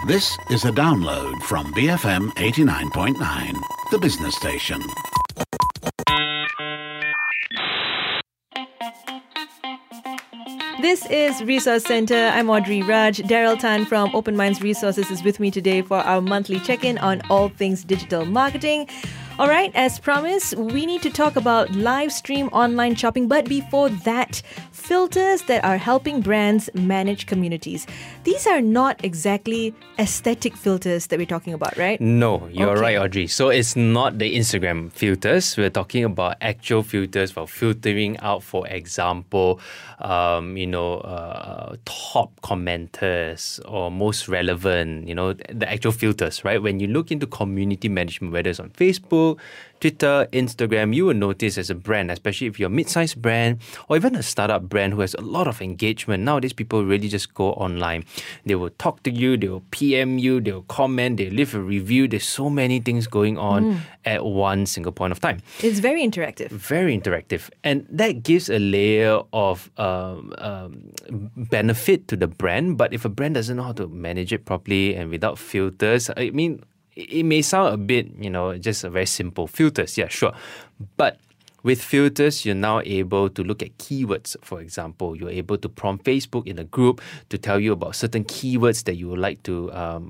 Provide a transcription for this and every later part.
This is a download from BFM 89.9, the business station. This is Resource Center. I'm Audrey Raj. Daryl Tan from Open Minds Resources is with me today for our monthly check-in on all things digital marketing. All right, as promised, we need to talk about live stream online shopping. But before that, filters that are helping brands manage communities. These are not exactly aesthetic filters that we're talking about, right? No, you're Okay. right, Audrey. So it's not the Instagram filters. We're talking about actual filters for filtering out, for example, top commenters or most relevant, the actual filters, right? When you look into community management, whether it's on Facebook, Twitter, Instagram, you will notice as a brand, especially if you're a mid-sized brand or even a startup brand who has a lot of engagement. Nowadays, people really just go online. They will talk to you, they will PM you, they will comment, they leave a review. There's so many things going on at one single point of time. It's very interactive. Very interactive. And that gives a layer of benefit to the brand. But if a brand doesn't know how to manage it properly and without filters, I mean, it may sound a bit, just a very simple filters. Yeah, sure. But with filters, you're now able to look at keywords. For example, you're able to prompt Facebook in a group to tell you about certain keywords that you would like to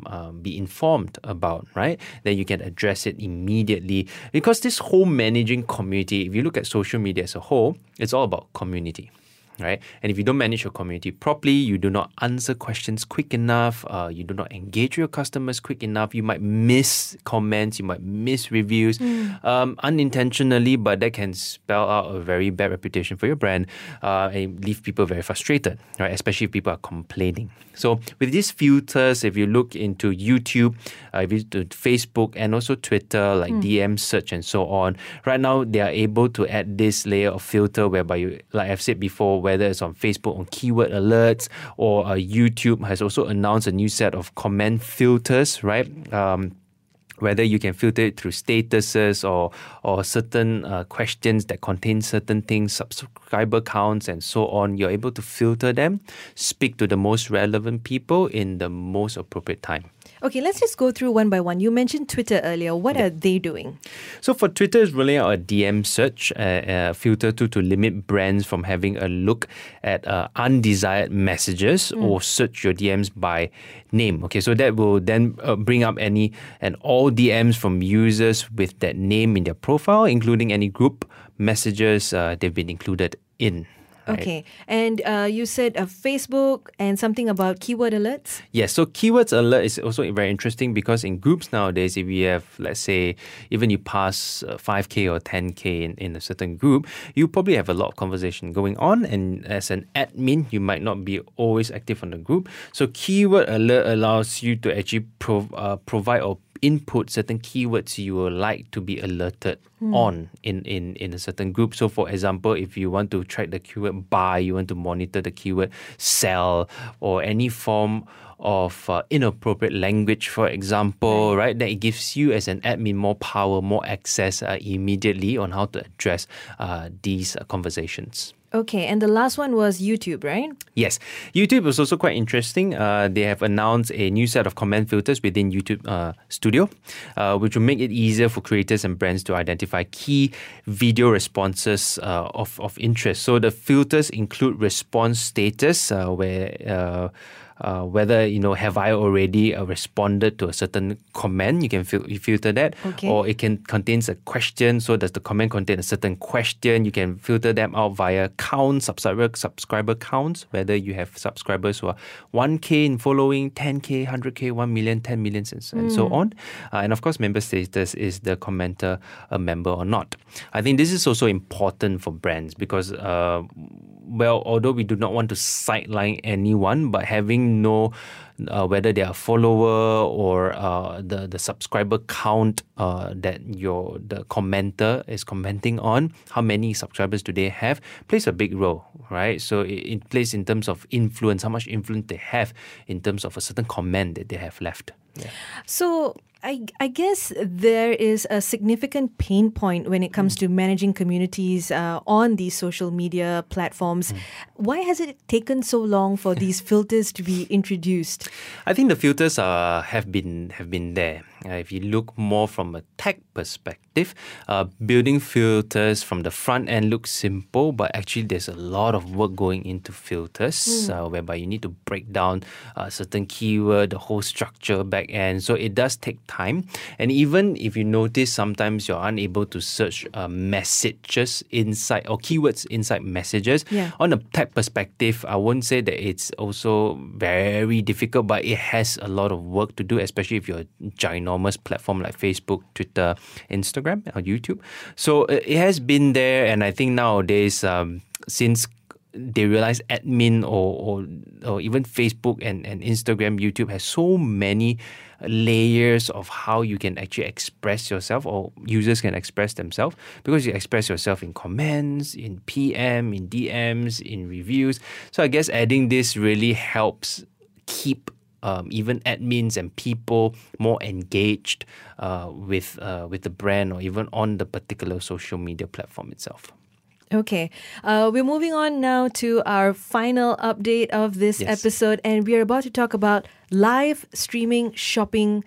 be informed about, right? Then you can address it immediately. Because this whole managing community, if you look at social media as a whole, it's all about community. Right? And if you don't manage your community properly, you do not answer questions quick enough, you do not engage your customers quick enough, you might miss comments, you might miss reviews unintentionally, but that can spell out a very bad reputation for your brand and leave people very frustrated, right? Especially if people are complaining. So with these filters, if you look into YouTube, if you do Facebook and also Twitter, like DM search and so on, right now they are able to add this layer of filter whereby you, like I've said before, whether it's on Facebook on keyword alerts or YouTube has also announced a new set of comment filters, right? Whether you can filter it through statuses or certain questions that contain certain things, subscriber counts and so on, you're able to filter them, speak to the most relevant people in the most appropriate time. Okay, let's just go through one by one. You mentioned Twitter earlier. What are they doing? So for Twitter, it's rolling out a DM search filter to limit brands from having a look at undesired messages or search your DMs by name. Okay, so that will then bring up any and all DMs from users with that name in their profile, including any group messages they've been included in. Right? Okay, and you said Facebook and something about keyword alerts? Yes, so keywords alert is also very interesting because in groups nowadays, if you have, let's say, even you pass 5K or 10K in a certain group, you probably have a lot of conversation going on. And as an admin, you might not be always active on the group. So keyword alert allows you to actually provide or input certain keywords you would like to be alerted on in a certain group. So for example, if you want to track the keyword buy, you want to monitor the keyword sell or any form of inappropriate language, for example, right? That it gives you as an admin more power, more access immediately on how to address these conversations. Okay, and the last one was YouTube, right? Yes. YouTube is also quite interesting. They have announced a new set of comment filters within YouTube Studio, which will make it easier for creators and brands to identify key video responses of interest. So the filters include response status, where whether, have I already responded to a certain comment, you can filter that. Okay. Or it can contains a question, so does the comment contain a certain question? You can filter them out via count, subscriber counts, whether you have subscribers who are 1K in following, 10K, 100K, 1 million, 10 million, and so on. And of course, member status, is the commenter a member or not? I think this is also important for brands because although we do not want to sideline anyone, but having know whether they are a follower or the subscriber count that the commenter is commenting on, how many subscribers do they have, plays a big role, right? So it plays in terms of influence, how much influence they have in terms of a certain comment that they have left. Yeah. So I guess there is a significant pain point when it comes to managing communities on these social media platforms. Why has it taken so long for these filters to be introduced? I think the filters have been there. If you look more from a tech perspective, building filters from the front end looks simple, but actually there's a lot of work going into filters, whereby you need to break down certain keyword, the whole structure back end. So it does take time. And even if you notice, sometimes you're unable to search messages inside or keywords inside messages. Yeah. On a tech perspective, I won't say that it's also very difficult, but it has a lot of work to do, especially if you're a ginormous platform like Facebook, Twitter, Instagram, or YouTube. So it has been there, and I think nowadays, since they realize admin or even Facebook and Instagram, YouTube has so many layers of how you can actually express yourself, or users can express themselves, because you express yourself in comments, in PM, in DMs, in reviews. So I guess adding this really helps keep even admins and people more engaged with the brand, or even on the particular social media platform itself. Okay, we're moving on now to our final update of this episode, and we are about to talk about live streaming shopping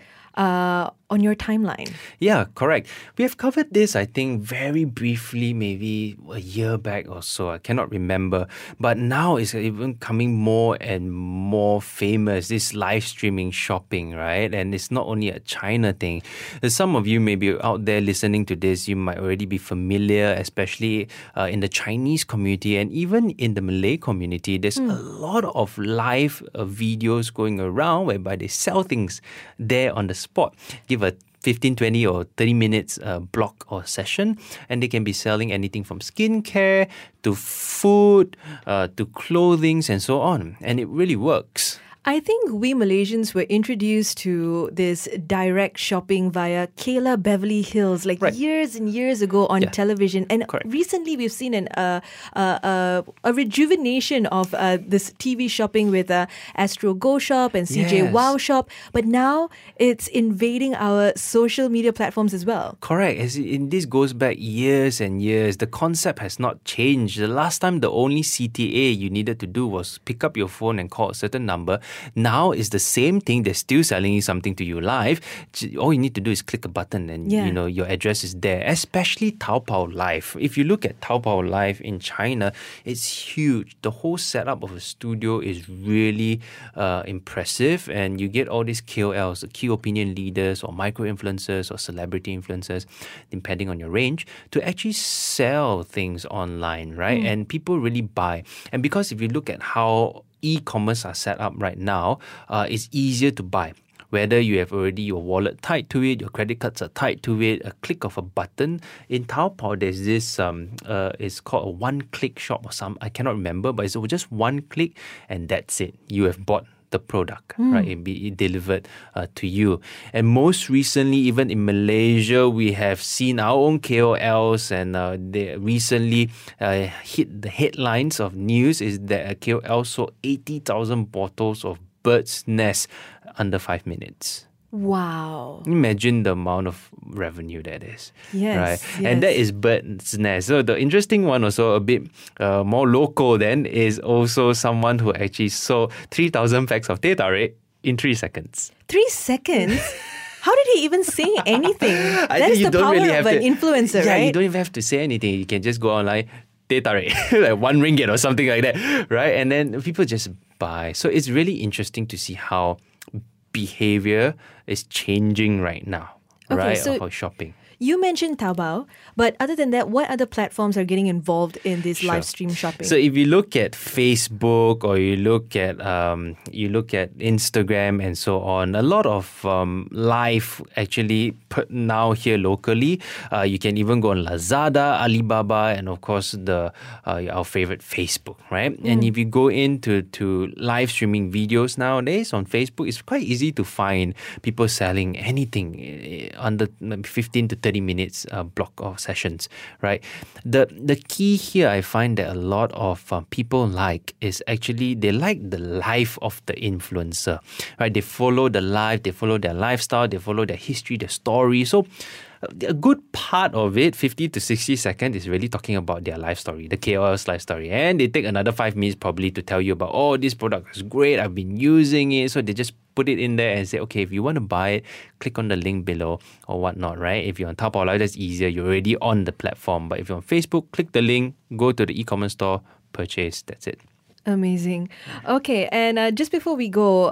on your timeline. Yeah, correct. We have covered this, I think, very briefly, maybe a year back or so. I cannot remember. But now it's even coming more and more famous, this live streaming shopping, right? And it's not only a China thing. Some of you may be out there listening to this, you might already be familiar, especially in the Chinese community and even in the Malay community. There's a lot of live videos going around whereby they sell things there on the spot. Give a 15, 20 or 30 minutes block or session, and they can be selling anything from skincare to food to clothing and so on. And it really works. I think we Malaysians were introduced to this direct shopping via Kayla Beverly Hills years and years ago on television. And recently we've seen a rejuvenation of this TV shopping with Astro Go Shop and CJ Wow Shop. But now it's invading our social media platforms as well. Correct. This goes back years and years. The concept has not changed. The last time, the only CTA you needed to do was pick up your phone and call a certain number. Now it's the same thing. They're still selling something to you live. All you need to do is click a button and your address is there. Especially Taobao Live. If you look at Taobao Live in China, it's huge. The whole setup of a studio is really impressive, and you get all these KOLs, the key opinion leaders or micro-influencers or celebrity influencers, depending on your range, to actually sell things online, right? And people really buy. And because if you look at how e-commerce are set up right now, it's easier to buy. Whether you have already your wallet tied to it, your credit cards are tied to it, a click of a button. In Taobao, there's this, it's called a one-click shop or some, I cannot remember, but it's just one click and that's it. You have bought the product, right? It be delivered to you. And most recently, even in Malaysia, we have seen our own KOLs, and they recently hit the headlines of news is that a KOL sold 80,000 bottles of bird's nest under 5 minutes. Wow. Imagine the amount of revenue that is. Yes. Right? And that is bird's nest. So the interesting one, also a bit more local then, is also someone who actually sold 3,000 packs of teh tarik in 3 seconds. 3 seconds? How did he even say anything? That is the power of an influencer, right? Yeah, you don't even have to say anything. You can just go online, teh tarik, like 1 ringgit or something like that, right? And then people just buy. So it's really interesting to see how behavior is changing right now, right? So for shopping. You mentioned Taobao, but other than that, what other platforms are getting involved in this live stream shopping? So if you look at Facebook or you look at Instagram and so on, a lot of live actually put now here locally. You can even go on Lazada, Alibaba, and of course our favorite Facebook, right? And if you go into live streaming videos nowadays on Facebook, it's quite easy to find people selling anything under 15 to 30 30 minutes block of sessions, right? The key here I find that a lot of people like is actually they like the life of the influencer, right? They follow the life, they follow their lifestyle, they follow their history, their story. So a good part of it, 50 to 60 seconds, is really talking about their life story, the KOL's life story. And they take another 5 minutes probably to tell you about, oh, this product is great, I've been using it. So they just put it in there and say, okay, if you want to buy it, click on the link below or whatnot, right? If you're on Taobao, that's easier. You're already on the platform. But if you're on Facebook, click the link, go to the e-commerce store, purchase. That's it. Amazing. Okay, and just before we go,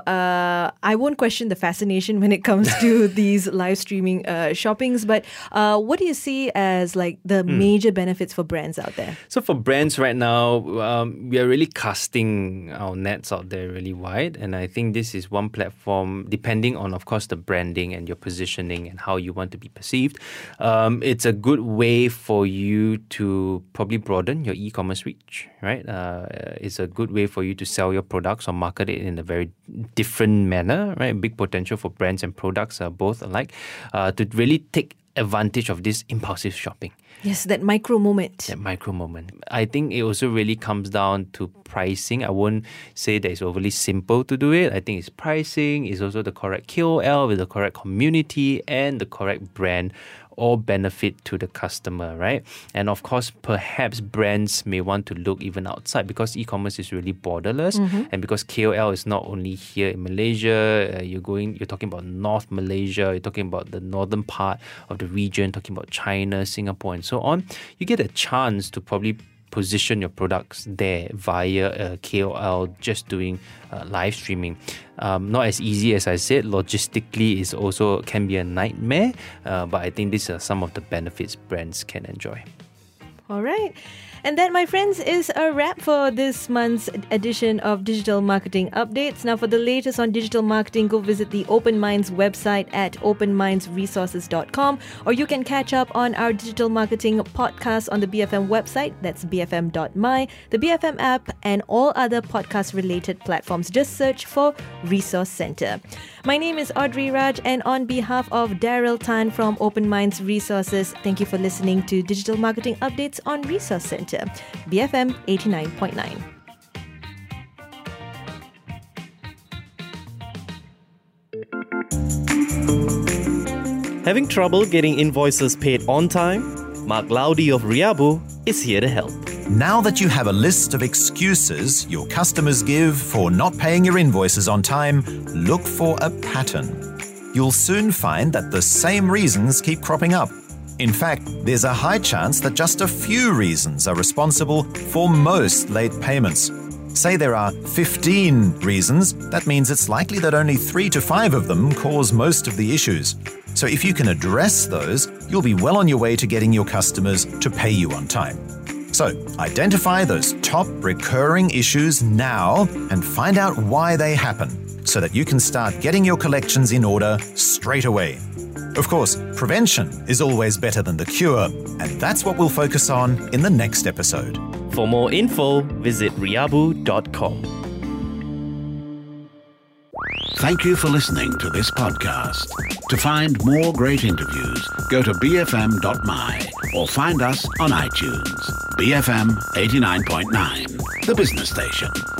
I won't question the fascination when it comes to these live streaming shoppings, but what do you see as like the major benefits for brands out there? So for brands right now, we are really casting our nets out there really wide, and I think this is one platform, depending on, of course, the branding and your positioning and how you want to be perceived. It's a good way for you to probably broaden your e-commerce reach, right? It's a good way for you to sell your products or market it in a very different manner, right? Big potential for brands and products are both alike to really take advantage of this impulsive shopping. Yes, that micro moment. That micro moment. I think it also really comes down to pricing. I won't say that it's overly simple to do it. I think it's pricing, it's also the correct KOL with the correct community and the correct brand or benefit to the customer, right? And of course, perhaps brands may want to look even outside because e-commerce is really borderless, and because KOL is not only here in Malaysia. You're talking about North Malaysia, you're talking about the northern part of the region, talking about China, Singapore, and so on. You get a chance to probably position your products there via a KOL just doing live streaming. Not as easy as I said. Logistically, is also can be a nightmare. But I think these are some of the benefits brands can enjoy. All right. And that, my friends, is a wrap for this month's edition of Digital Marketing Updates. Now, for the latest on digital marketing, go visit the Open Minds website at openmindsresources.com, or you can catch up on our digital marketing podcast on the BFM website. That's bfm.my, the BFM app, and all other podcast-related platforms. Just search for Resource Center. My name is Audrey Raj, and on behalf of Daryl Tan from Open Minds Resources, thank you for listening to Digital Marketing Updates on Resource Center, BFM 89.9. Having trouble getting invoices paid on time? Mark Laudy of Riabu is here to help. Now that you have a list of excuses your customers give for not paying your invoices on time, look for a pattern. You'll soon find that the same reasons keep cropping up. In fact, there's a high chance that just a few reasons are responsible for most late payments. Say there are 15 reasons, that means it's likely that only 3 to 5 of them cause most of the issues. So if you can address those, you'll be well on your way to getting your customers to pay you on time. So identify those top recurring issues now and find out why they happen so that you can start getting your collections in order straight away. Of course, prevention is always better than the cure, and that's what we'll focus on in the next episode. For more info, visit riabu.com. Thank you for listening to this podcast. To find more great interviews, go to bfm.my or find us on iTunes. BFM 89.9, the business station.